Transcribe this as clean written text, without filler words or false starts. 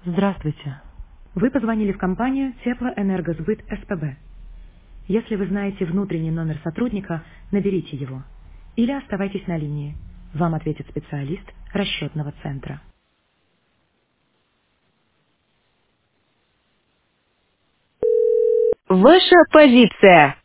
Здравствуйте. Вы позвонили в компанию Теплоэнергосбыт СПБ. Если вы знаете внутренний номер сотрудника, наберите его. Или оставайтесь на линии. Вам ответит специалист расчетного центра. Ваша позиция.